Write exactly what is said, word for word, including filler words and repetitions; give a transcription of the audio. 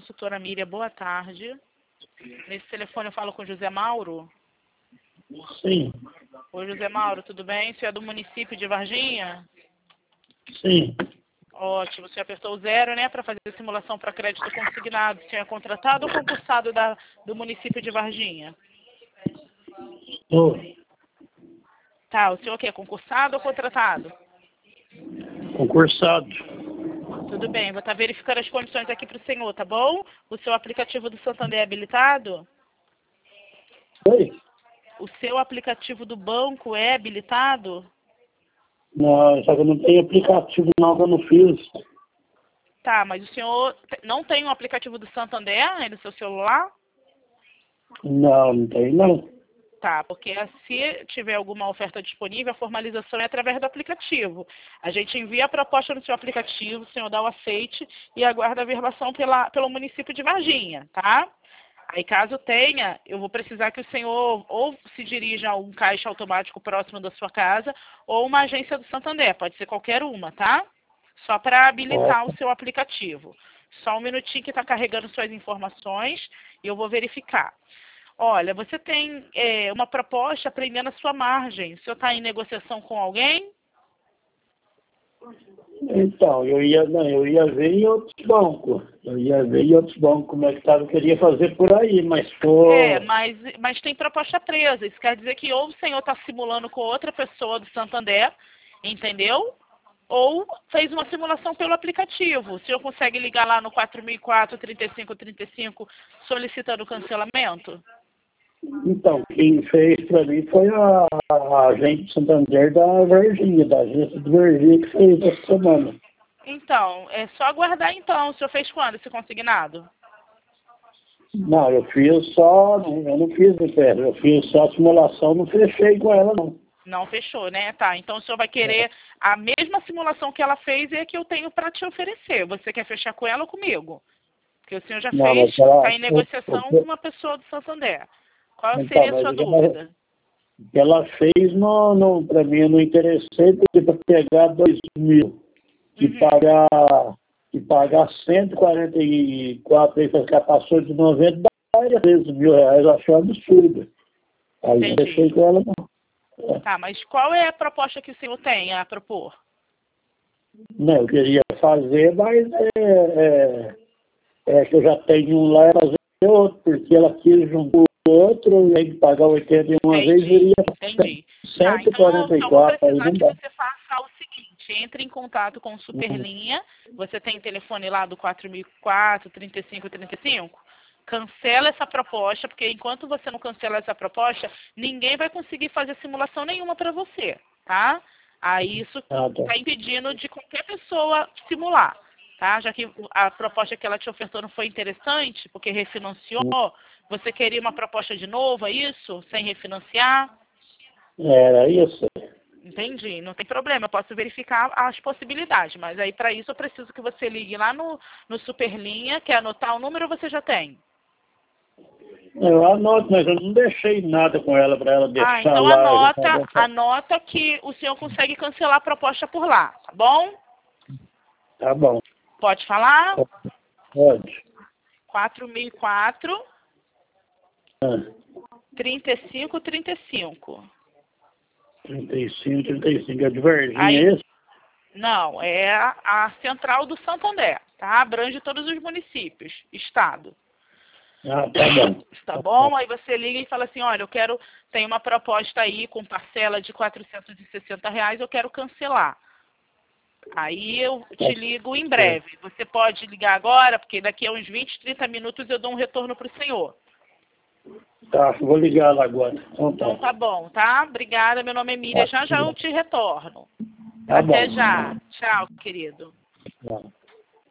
consultora Miriam, boa tarde. Nesse telefone eu falo com o José Mauro? Sim. Oi, José Mauro, tudo bem? Você é do município de Varginha? Sim. Ótimo, você apertou o zero, né, para fazer a simulação para crédito consignado. Você é contratado ou concursado da, do município de Varginha? Tô Tá, o senhor o quê? Concursado ou contratado? concursado. Tudo bem, vou estar verificando as condições aqui para o senhor, tá bom? O seu aplicativo do Santander é habilitado? Oi? O seu aplicativo do banco é habilitado? Não, só que eu não tenho aplicativo não, que eu não fiz. Tá, mas o senhor te- não tem um aplicativo do Santander aí no seu celular? Não, não tem não. Tá, porque se tiver alguma oferta disponível, a formalização é através do aplicativo. A gente envia a proposta no seu aplicativo, o senhor dá o aceite e aguarda a verbação pela, pelo município de Varginha, tá? Aí, caso tenha, eu vou precisar que o senhor ou se dirija a um caixa automático próximo da sua casa ou uma agência do Santander, pode ser qualquer uma, tá? Só para habilitar o seu aplicativo. Só um minutinho que está carregando suas informações e eu vou verificar. Olha, você tem é, uma proposta prendendo a sua margem. O senhor está em negociação com alguém? Então, eu ia, não, eu ia ver em outros bancos. Eu ia ver em outros bancos como é que estava. Eu queria fazer por aí, mas for... É, mas, mas tem proposta presa. Isso quer dizer que ou o senhor está simulando com outra pessoa do Santander, entendeu? Ou fez uma simulação pelo aplicativo. O senhor consegue ligar lá no quatro mil e quatro, trinta e cinco trinta e cinco solicitando cancelamento? Então, quem fez para mim foi a, a agente de Santander da Varginha, da agência de Varginha, que fez essa semana. Então, é só aguardar então. O senhor fez quando esse consignado? Não, eu fiz só, eu não fiz o pé, eu fiz só a simulação, não fechei com ela não. Não fechou, né? Tá, então o senhor vai querer a mesma simulação que ela fez e é que eu tenho para te oferecer. Você quer fechar com ela ou comigo? Porque o senhor já Não, fez, mas ela, está em negociação com uma pessoa do Santander. Qual então, seria a mas sua o que ela, dúvida? o que ela fez, não, não, para mim eu não interessei, porque para pegar dois mil e Uhum. pagar, e pagar cento e quarenta e quatro, aí que ela passou de noventa, dá treze mil reais, eu achei um absurdo. Aí não Entendi. deixei com ela não. É. Tá, mas qual é a proposta que o senhor tem a propor? Não, eu queria fazer, mas é, é, é que eu já tenho um lá, fazer outro, porque ela quis juntar o outro, e aí pagar oitenta e uma vez, Entendi, viria entendi. Tá, cento e então quarenta eu e só vou quatro aí precisar não que dá. você faça o seguinte, entre em contato com o Superlinha, você tem telefone lá do quatro mil e quatro, trinta e cinco trinta e cinco? Cancela essa proposta, porque enquanto você não cancela essa proposta, ninguém vai conseguir fazer simulação nenhuma para você, tá? Aí isso Ah, tá. está impedindo de qualquer pessoa simular, tá? Já que a proposta que ela te ofertou não foi interessante, porque refinanciou, você queria uma proposta de novo, é isso? Sem refinanciar? Era isso. Entendi, não tem problema, eu posso verificar as possibilidades, mas aí para isso eu preciso que você ligue lá no, no Superlinha, quer anotar o número você já tem? Eu anoto, mas eu não deixei nada com ela para ela deixar Ah, então lá. Já anota, tava- anota que o senhor consegue cancelar a proposta por lá, tá bom? Tá bom, Pode falar? pode. quatro mil e quatro, Ah, trinta e cinco trinta e cinco. trinta e cinco, trinta e cinco, é de Varginha Aí, esse? não, é a, a central do Santander, tá? Abrange todos os municípios, estado. Ah, tá bom. Tá bom? Aí você liga e fala assim, olha, eu quero, tem uma proposta aí com parcela de quatrocentos e sessenta reais, eu quero cancelar. Aí eu te ligo em breve. Você pode ligar agora, porque daqui a uns vinte, trinta minutos eu dou um retorno para o senhor. Tá, vou ligar lá agora. Então Então tá. tá bom, tá? Obrigada, meu nome é Miriam. Já já eu te retorno. Tá Até bom. já. Tchau, querido. Tá.